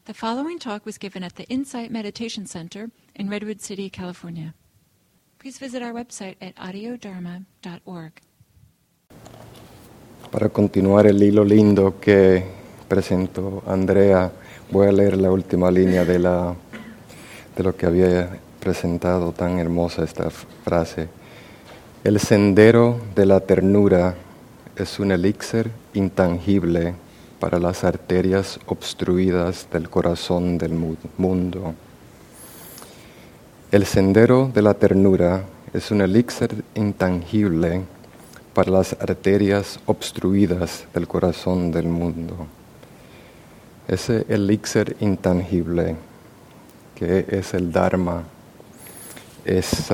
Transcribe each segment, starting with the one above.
The following talk was given at the Insight Meditation Center in Redwood City, California. Please visit our website at audiodharma.org. Para continuar el hilo lindo que presentó Andrea, voy a leer la última línea de lo que había presentado, tan hermosa esta frase. El sendero de la ternura es un elixir intangible para las arterias obstruidas del corazón del mundo. El sendero de la ternura es un elixir intangible para las arterias obstruidas del corazón del mundo. Ese elixir intangible, que es el Dharma, es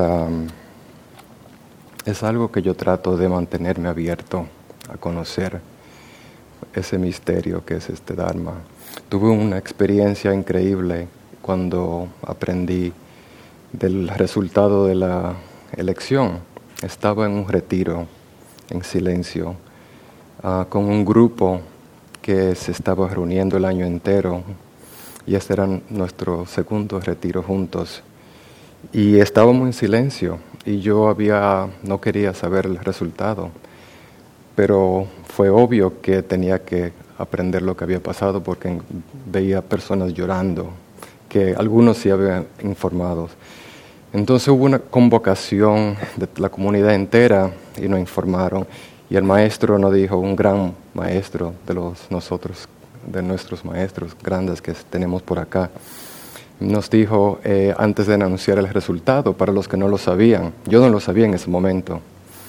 algo que yo trato de mantenerme abierto a conocer, ese misterio que es este Dharma. Tuve una experiencia increíble cuando aprendí del resultado de la elección. Estaba en un retiro, en silencio, con un grupo que se estaba reuniendo el año entero, y este era nuestro segundo retiro juntos. Y estábamos en silencio, y yo no quería saber el resultado, pero fue obvio que tenía que aprender lo que había pasado porque veía personas llorando, que algunos sí habían informado. Entonces hubo una convocación de la comunidad entera y nos informaron, y el maestro nos dijo, un gran maestro de nuestros maestros grandes que tenemos por acá, nos dijo antes de anunciar el resultado, para los que no lo sabían, yo no lo sabía en ese momento,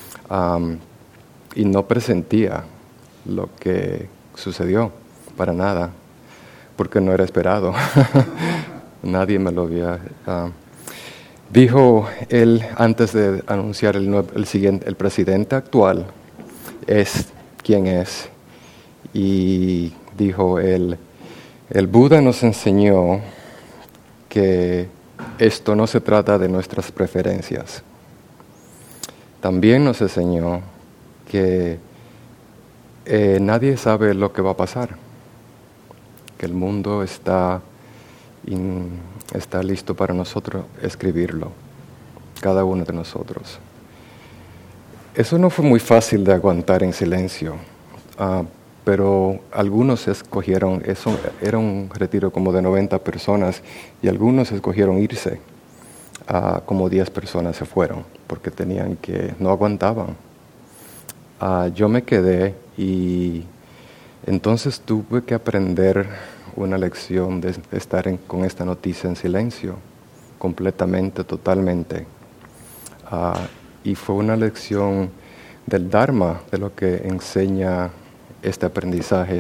y no presentía lo que sucedió, para nada, porque no era esperado. Nadie me lo había... Dijo él, antes de anunciar el presidente actual es quien es, y dijo él, el Buda nos enseñó que esto no se trata de nuestras preferencias. También nos enseñó que nadie sabe lo que va a pasar, que el mundo está listo para nosotros escribirlo, cada uno de nosotros. Eso no fue muy fácil de aguantar en silencio, pero algunos escogieron, eso era un retiro como de 90 personas, y algunos escogieron irse, como 10 personas se fueron, porque no aguantaban. Yo me quedé, y entonces tuve que aprender una lección de estar con esta noticia en silencio, completamente, totalmente. Y fue una lección del Dharma, de lo que enseña este aprendizaje,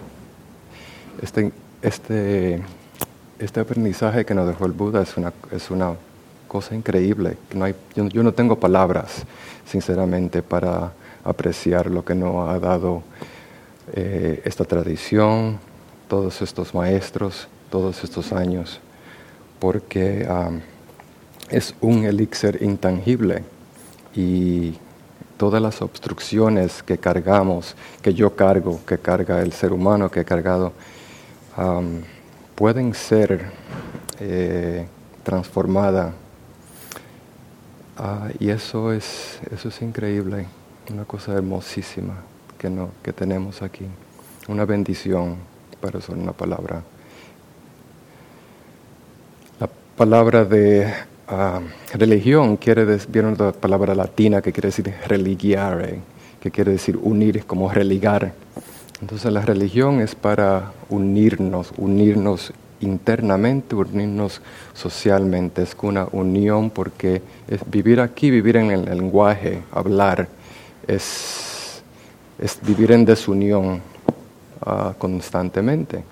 este aprendizaje que nos dejó el Buda es una cosa increíble. Yo no tengo palabras, sinceramente, para apreciar lo que nos ha dado esta tradición, todos estos maestros, todos estos años, porque es un elixir intangible, y todas las obstrucciones que cargamos, que yo cargo, que carga el ser humano, que he cargado, pueden ser transformadas, y eso es increíble, una cosa hermosísima que tenemos aquí, una bendición. Para usar una palabra. La palabra de religión viene de la palabra latina que quiere decir religiare, que quiere decir unir, como religar. Entonces la religión es para unirnos internamente, unirnos socialmente. Es una unión, porque vivir aquí, vivir en el lenguaje, hablar, es vivir en desunión constantemente.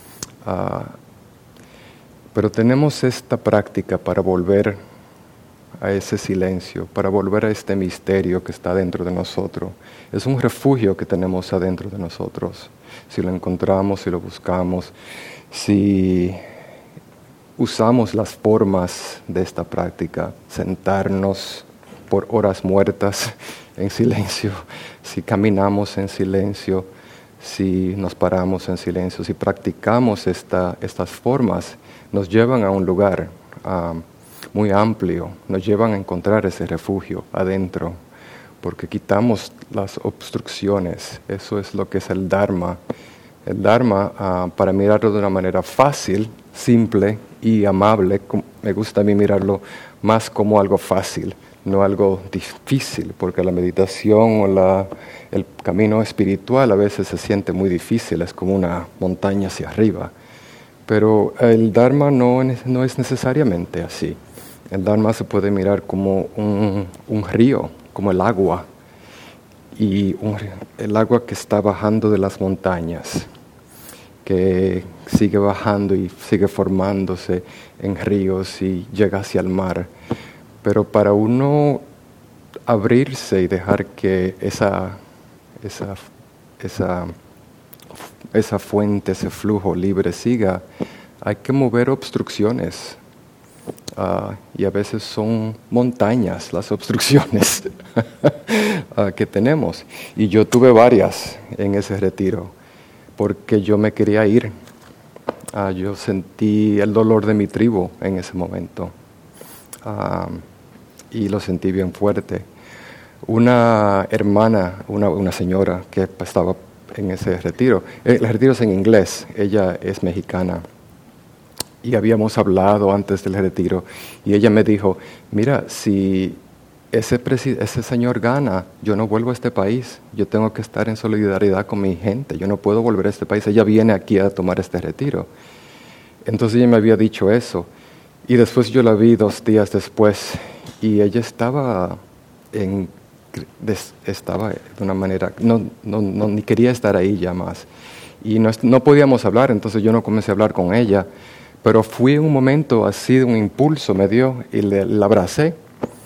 Pero tenemos esta práctica para volver a ese silencio, para volver a este misterio que está dentro de nosotros. Es un refugio que tenemos adentro de nosotros. Si lo encontramos, si lo buscamos, si usamos las formas de esta práctica, sentarnos por horas muertas en silencio, si caminamos en silencio, si nos paramos en silencio, si practicamos estas formas, nos llevan a un lugar muy amplio, nos llevan a encontrar ese refugio adentro, porque quitamos las obstrucciones. Eso es lo que es el Dharma. El Dharma, para mirarlo de una manera fácil, simple y amable, me gusta a mí mirarlo más como algo fácil, no algo difícil, porque la meditación o el camino espiritual a veces se siente muy difícil, es como una montaña hacia arriba. Pero el Dharma no es necesariamente así. El Dharma se puede mirar como un río, como el agua, y el agua que está bajando de las montañas, que sigue bajando y sigue formándose en ríos y llega hacia el mar. Pero para uno abrirse y dejar que esa fuente, ese flujo libre siga, hay que mover obstrucciones. Y a veces son montañas las obstrucciones que tenemos. Y yo tuve varias en ese retiro, porque yo me quería ir. Yo sentí el dolor de mi tribu en ese momento, y lo sentí bien fuerte. Una hermana, una señora que estaba en ese retiro, el retiro es en inglés, ella es mexicana, y habíamos hablado antes del retiro, y ella me dijo, mira, si ese señor gana, yo no vuelvo a este país, yo tengo que estar en solidaridad con mi gente, yo no puedo volver a este país, ella viene aquí a tomar este retiro. Entonces ella me había dicho eso, y después yo la vi 2 días después, y ella estaba de una manera, ni quería estar ahí ya más, y no podíamos hablar, entonces yo no comencé a hablar con ella, pero fui en un momento así de un impulso, me dio, y la abracé,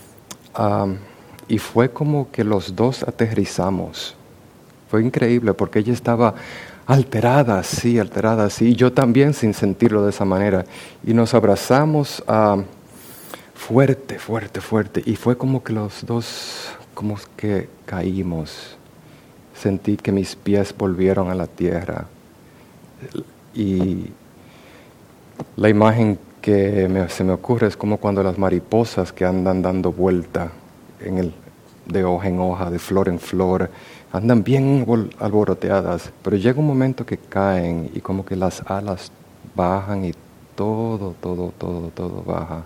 y fue como que los dos aterrizamos. Fue increíble porque ella estaba alterada así, y yo también sin sentirlo de esa manera. Y nos abrazamos fuerte, y fue como que los dos, como que caímos. Sentí que mis pies volvieron a la tierra. Y la imagen que se me ocurre es como cuando las mariposas que andan dando vuelta de hoja en hoja, de flor en flor, andan bien alboroteadas, pero llega un momento que caen y como que las alas bajan y todo baja.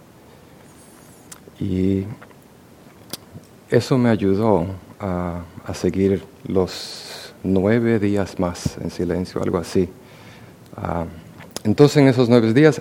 Y eso me ayudó a seguir los 9 días más en silencio, algo así. Entonces en esos 9 días,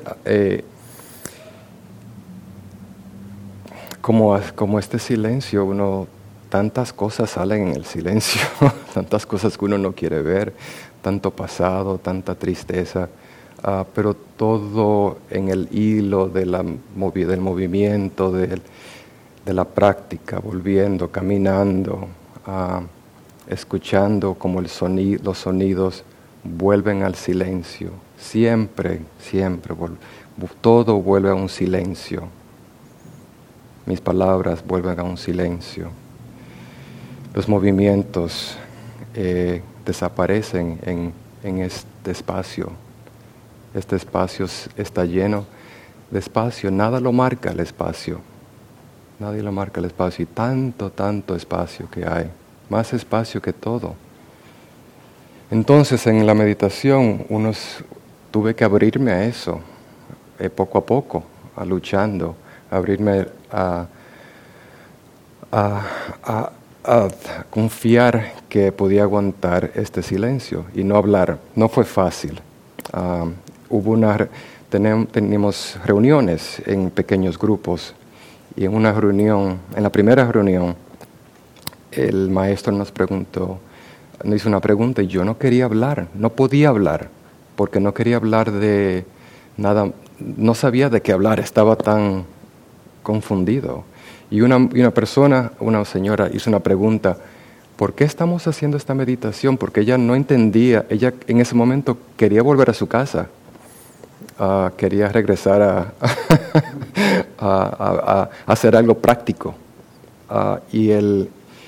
como este silencio, tantas cosas salen en el silencio, tantas cosas que uno no quiere ver, tanto pasado, tanta tristeza, pero todo en el hilo del movimiento, de la práctica, volviendo, caminando, escuchando como los sonidos vuelven al silencio. Siempre, todo vuelve a un silencio. Mis palabras vuelven a un silencio. Los movimientos desaparecen en este espacio. Este espacio está lleno de espacio. Nada lo marca el espacio. Nadie lo marca el espacio. Y tanto espacio que hay. Más espacio que todo. Entonces en la meditación tuve que abrirme a eso, poco a poco, luchando, abrirme a confiar que podía aguantar este silencio y no hablar. No fue fácil. Teníamos reuniones en pequeños grupos, y en la primera reunión, el maestro nos hizo una pregunta y yo no quería hablar, no podía hablar, porque no quería hablar de nada, no sabía de qué hablar, estaba tan confundido. Y una señora hizo una pregunta, ¿por qué estamos haciendo esta meditación? Porque ella no entendía, ella en ese momento quería volver a su casa, quería regresar a hacer algo práctico. Y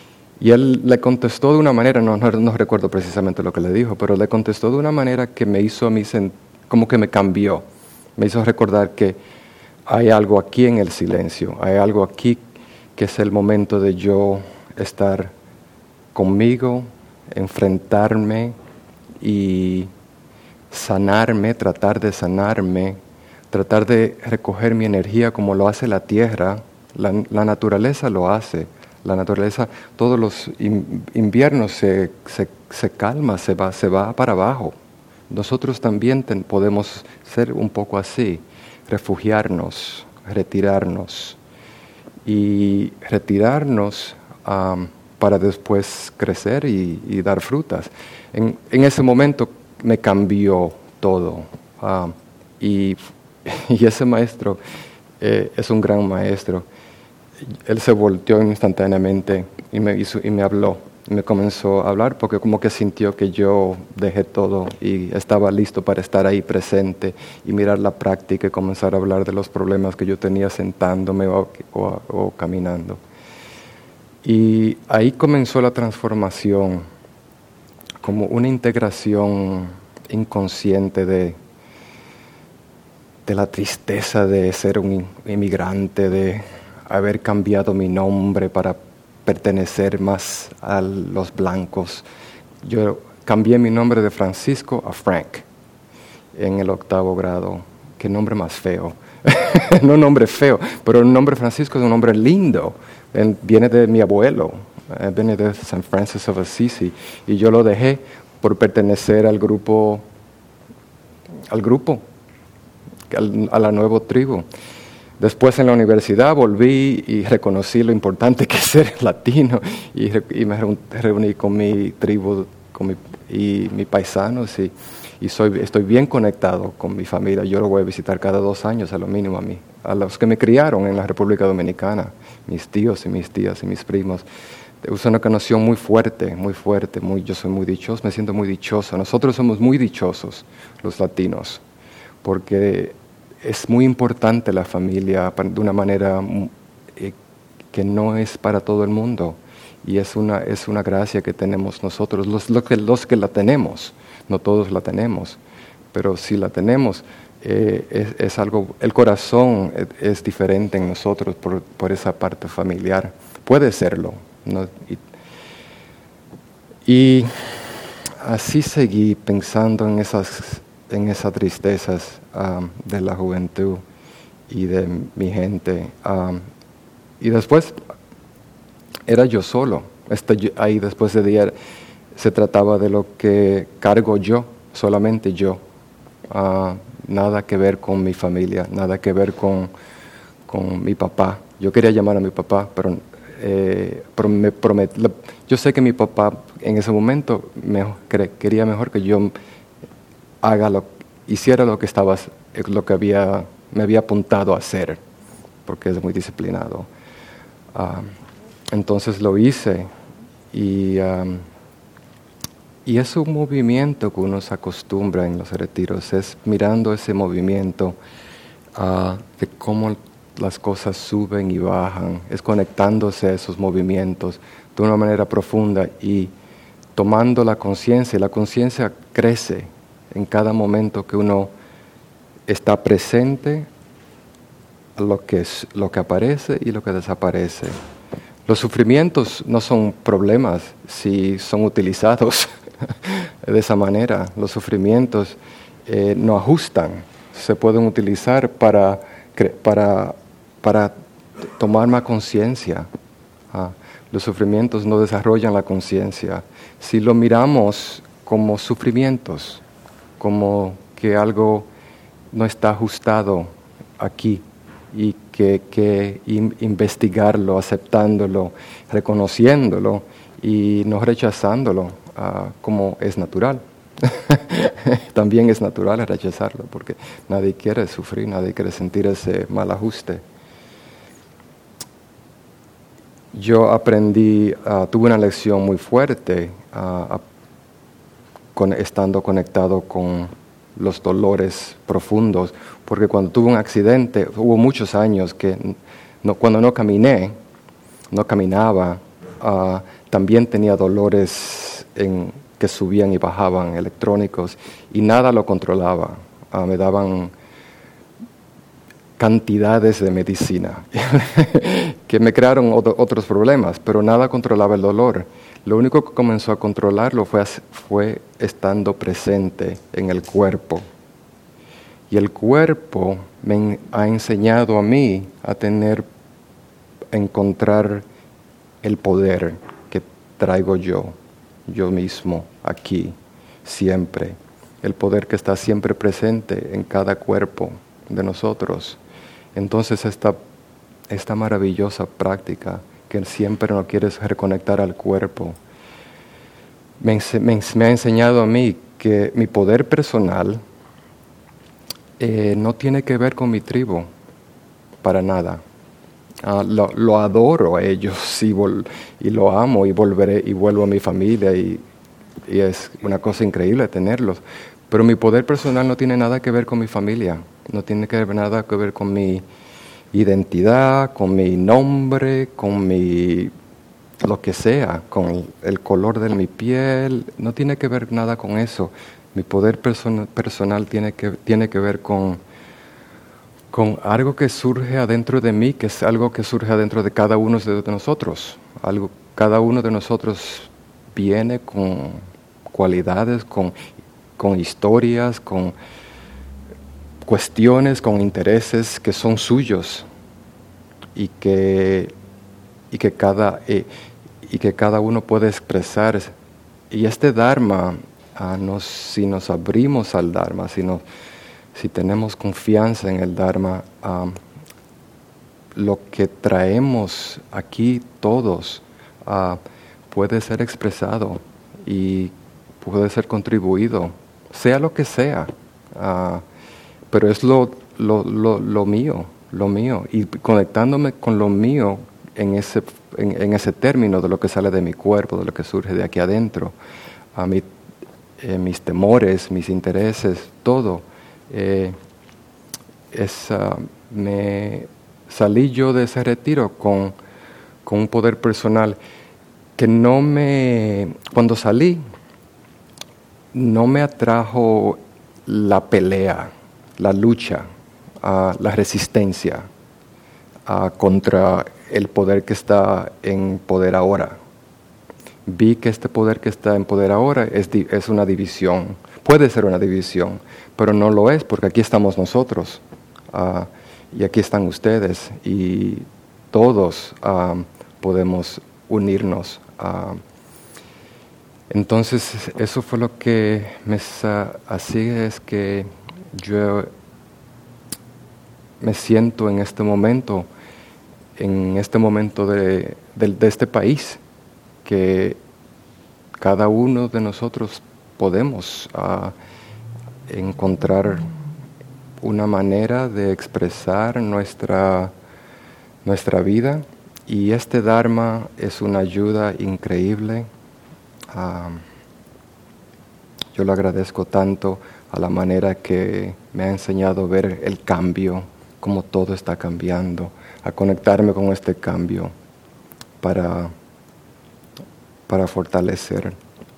Y él le contestó de una manera, no recuerdo precisamente lo que le dijo, pero le contestó de una manera que me hizo a mí, como que me cambió. Me hizo recordar que hay algo aquí en el silencio, hay algo aquí que es el momento de yo estar conmigo, enfrentarme y sanarme, tratar de sanarme, tratar de recoger mi energía como lo hace la tierra. La naturaleza lo hace. La naturaleza, todos los inviernos se calma, se va para abajo. Nosotros también podemos ser un poco así, refugiarnos, retirarnos. Y retirarnos para después crecer y dar frutas. En ese momento me cambió todo. Y ese maestro es un gran maestro. Él se volteó instantáneamente y me habló. Me comenzó a hablar porque como que sintió que yo dejé todo y estaba listo para estar ahí presente y mirar la práctica y comenzar a hablar de los problemas que yo tenía sentándome o caminando. Y ahí comenzó la transformación, como una integración inconsciente de la tristeza de ser un inmigrante, de haber cambiado mi nombre para pertenecer más a los blancos. Yo cambié mi nombre de Francisco a Frank en el 8º grado. Qué nombre más feo. No un nombre feo, pero el nombre Francisco es un nombre lindo. Viene de mi abuelo, viene de San Francis of Assisi, y yo lo dejé por pertenecer al grupo, a la nueva tribu. Después en la universidad volví y reconocí lo importante que es ser latino y me reuní con mi tribu y mis paisanos y estoy bien conectado con mi familia. Yo lo voy a visitar cada 2 años a lo mínimo a los que me criaron en la República Dominicana, mis tíos y mis tías y mis primos. Es una conexión muy fuerte, yo soy muy dichoso, me siento muy dichoso. Nosotros somos muy dichosos, los latinos, porque es muy importante la familia de una manera que no es para todo el mundo. Y es una gracia que tenemos nosotros, los que la tenemos. No todos la tenemos, pero si la tenemos, es algo, el corazón es diferente en nosotros por esa parte familiar. Puede serlo, ¿no? Y así seguí pensando en esas tristezas de la juventud y de mi gente. Y después era yo solo. Ahí después de día se trataba de lo que cargo yo, solamente yo. Nada que ver con mi familia, nada que ver con mi papá. Yo quería llamar a mi papá, pero me prometí. Yo sé que mi papá en ese momento quería mejor que yo hiciera lo que me había apuntado a hacer, porque es muy disciplinado. Entonces lo hice y es un movimiento que uno se acostumbra en los retiros, es mirando ese movimiento de cómo las cosas suben y bajan, es conectándose a esos movimientos de una manera profunda y tomando la conciencia. La conciencia crece en cada momento que uno está presente a lo que aparece y lo que desaparece. Los sufrimientos no son problemas si son utilizados de esa manera. Los sufrimientos no ajustan, se pueden utilizar para tomar más conciencia. Los sufrimientos no desarrollan la conciencia. Si lo miramos como sufrimientos, como que algo no está ajustado aquí, y que investigarlo, aceptándolo, reconociéndolo y no rechazándolo como es natural. También es natural rechazarlo porque nadie quiere sufrir, nadie quiere sentir ese mal ajuste. Yo aprendí, tuve una lección muy fuerte estando conectado con los dolores profundos, porque cuando tuve un accidente, hubo muchos años que cuando no caminaba, también tenía dolores que subían y bajaban, electrónicos, y nada lo controlaba. Me daban cantidades de medicina que me crearon otros problemas, pero nada controlaba el dolor. Lo único que comenzó a controlarlo fue estando presente en el cuerpo. Y el cuerpo me ha enseñado a mí a encontrar el poder que traigo yo mismo aquí, siempre. El poder que está siempre presente en cada cuerpo de nosotros. Entonces esta maravillosa práctica que siempre no quieres reconectar al cuerpo, me ha enseñado a mí que mi poder personal no tiene que ver con mi tribu, para nada. Lo adoro a ellos y lo amo y vuelvo a mi familia y es una cosa increíble tenerlos. Pero mi poder personal no tiene nada que ver con mi familia, no tiene nada que ver con mi identidad, con mi nombre, con lo que sea, con el color de mi piel, no tiene que ver nada con eso. Mi poder personal tiene que ver con algo que surge adentro de mí, que es algo que surge adentro de cada uno de nosotros. Cada uno de nosotros viene con cualidades, con historias, con cuestiones, con intereses que son suyos y que cada uno puede expresar. Y este Dharma, si nos abrimos al Dharma, si tenemos confianza en el Dharma, lo que traemos aquí todos puede ser expresado y puede ser contribuido, sea lo que sea, pero es lo mío, y conectándome con lo mío en ese término de lo que sale de mi cuerpo, de lo que surge de aquí adentro, mis temores, mis intereses, todo. Me salí yo de ese retiro con un poder personal que cuando salí, no me atrajo la pelea, la lucha, la resistencia contra el poder que está en poder ahora. Vi que este poder que está en poder ahora es una división. Puede ser una división, pero no lo es, porque aquí estamos nosotros y aquí están ustedes y todos podemos unirnos. Entonces eso fue lo que así es que yo me siento en este momento de este país, que cada uno de nosotros podemos encontrar una manera de expresar nuestra vida, y este Dharma es una ayuda increíble. Yo le agradezco tanto a la manera que me ha enseñado a ver el cambio, cómo todo está cambiando, a conectarme con este cambio para fortalecer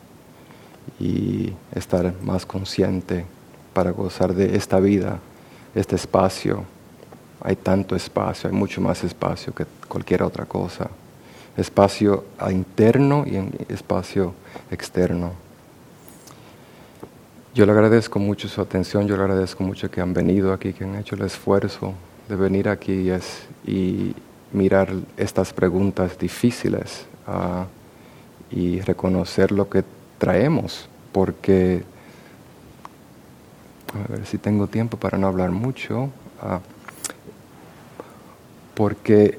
y estar más consciente, para gozar de esta vida, este espacio. Hay tanto espacio, hay mucho más espacio que cualquier otra cosa. Espacio interno y espacio externo. Yo le agradezco mucho su atención, yo le agradezco mucho que han venido aquí, que han hecho el esfuerzo de venir aquí y mirar estas preguntas difíciles y reconocer lo que traemos, porque, a ver si tengo tiempo para no hablar mucho, porque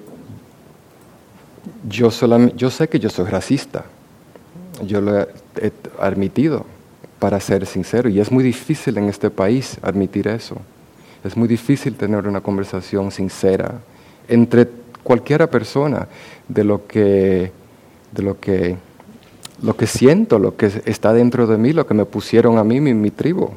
yo sé que yo soy racista, yo lo he admitido, para ser sincero, y es muy difícil en este país admitir eso. Es muy difícil tener una conversación sincera entre cualquiera persona de lo que siento, lo que está dentro de mí, lo que me pusieron a mí, mi tribu.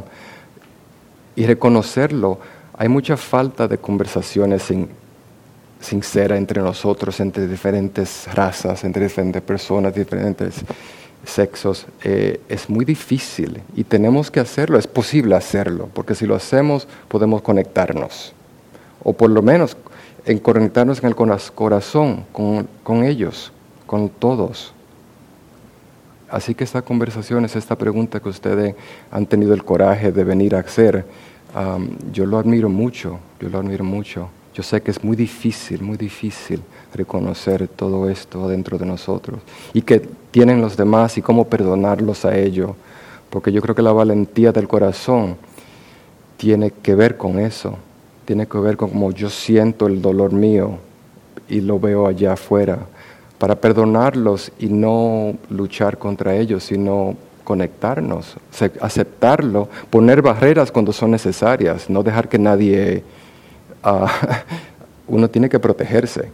Y reconocerlo. Hay mucha falta de conversaciones sincera entre nosotros, entre diferentes razas, entre diferentes personas, diferentes sexos, es muy difícil y tenemos que hacerlo, es posible hacerlo, porque si lo hacemos podemos conectarnos, o por lo menos en conectarnos en el corazón con ellos, con todos. Así que esta conversación es esta pregunta que ustedes han tenido el coraje de venir a hacer. Yo lo admiro mucho, Yo sé que es muy difícil reconocer todo esto dentro de nosotros y que tienen los demás y cómo perdonarlos a ellos, porque yo creo que la valentía del corazón tiene que ver con eso, tiene que ver con cómo yo siento el dolor mío y lo veo allá afuera, para perdonarlos y no luchar contra ellos, sino conectarnos, aceptarlo, poner barreras cuando son necesarias, no dejar que nadie... uno tiene que protegerse,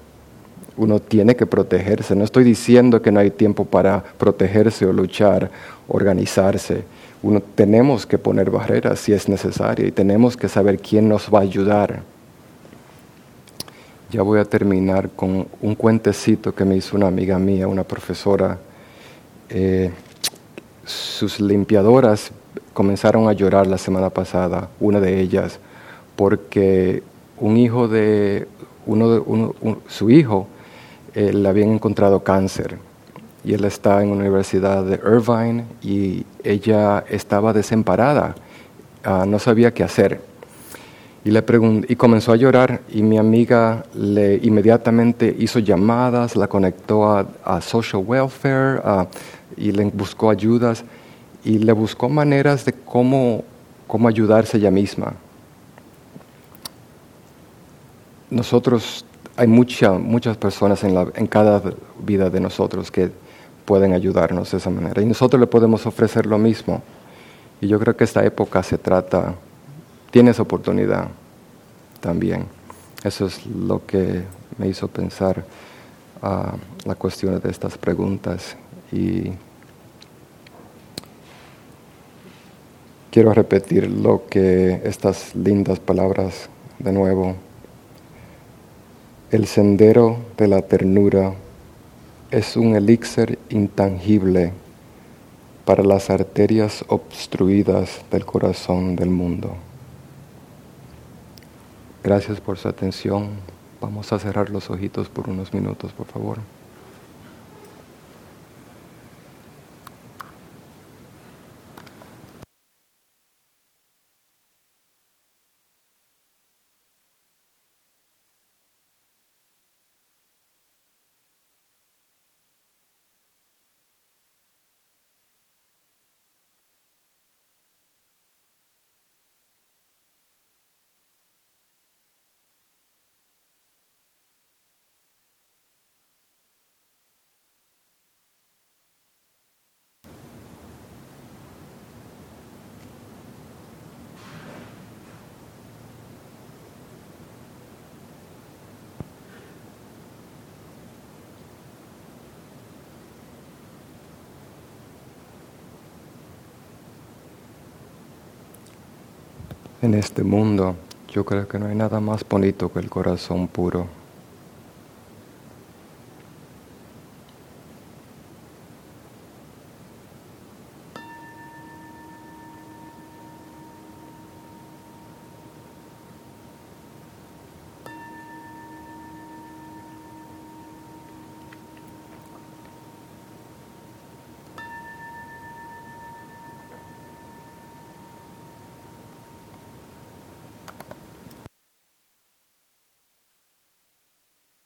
no estoy diciendo que no hay tiempo para protegerse o luchar, organizarse. Tenemos que poner barreras si es necesario y tenemos que saber quién nos va a ayudar. Ya voy a terminar con un cuentecito que me hizo una amiga mía, una profesora. Sus limpiadoras comenzaron a llorar la semana pasada, una de ellas, porque su hijo le habían encontrado cáncer y él está en la Universidad de Irvine y ella estaba desamparada, no sabía qué hacer. Y comenzó a llorar y mi amiga inmediatamente hizo llamadas, la conectó a social welfare y le buscó ayudas y le buscó maneras de cómo ayudarse ella misma. Nosotros, hay muchas personas en cada vida de nosotros que pueden ayudarnos de esa manera y nosotros le podemos ofrecer lo mismo. Y yo creo que esta época tiene esa oportunidad también. Eso es lo que me hizo pensar la cuestión de estas preguntas. Y quiero repetir estas lindas palabras de nuevo. El sendero de la ternura es un elixir intangible para las arterias obstruidas del corazón del mundo. Gracias por su atención. Vamos a cerrar los ojitos por unos minutos, por favor. En este mundo, yo creo que no hay nada más bonito que el corazón puro.